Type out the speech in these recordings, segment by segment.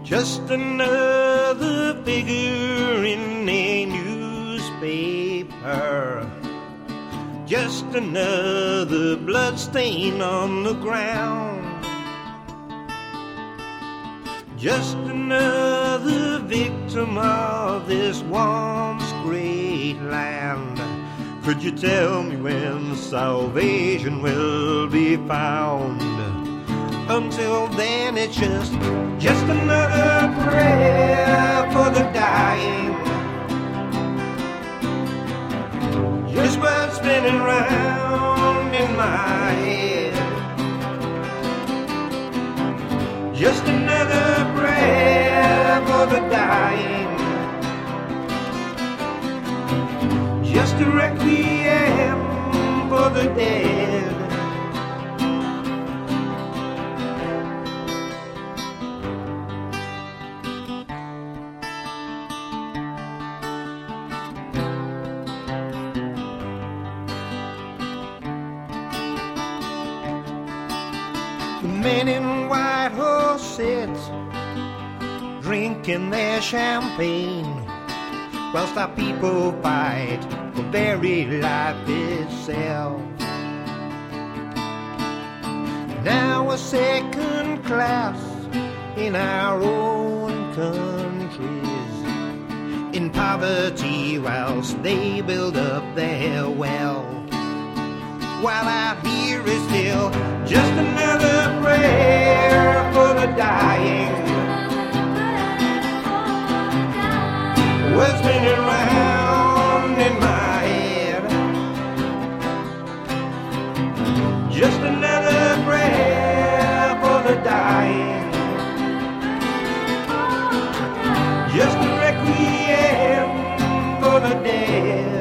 Just another figure in a newspaper, just another bloodstain on the ground, just another victim of this once great land. Could you tell me when salvation will be found? Until then it's just another prayer for the dying, just what's spinning round in my head. Just another prayer for the dying, just a requiem for the dead. The men in white horses drinking their champagne, whilst our people fight for very life itself. Now we're second class in our own countries, in poverty whilst they build up their wealth, while out here is still just another prayer for the dying. What's spinning around in my head? Just another prayer for the dying, just a requiem for the dead.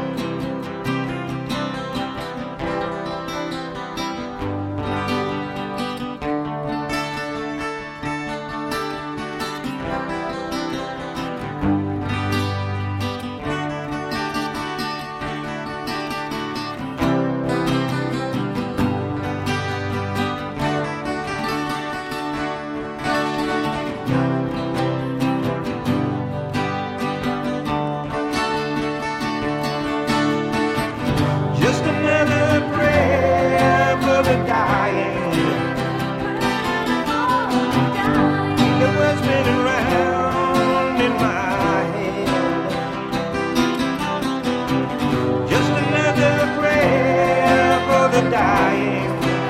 Just another prayer for the dying. It was spinning around in my head. Just another prayer for the dying,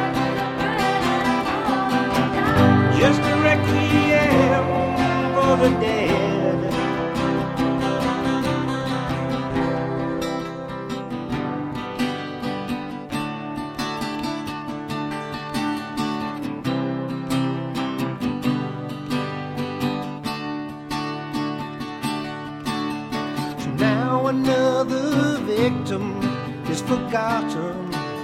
just a requiem for the dead. Now another victim is forgotten,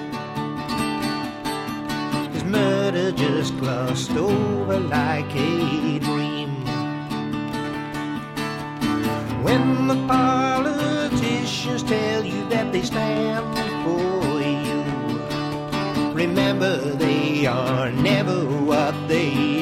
his murder just glossed over like a dream. When the politicians tell you that they stand for you, remember they are never what they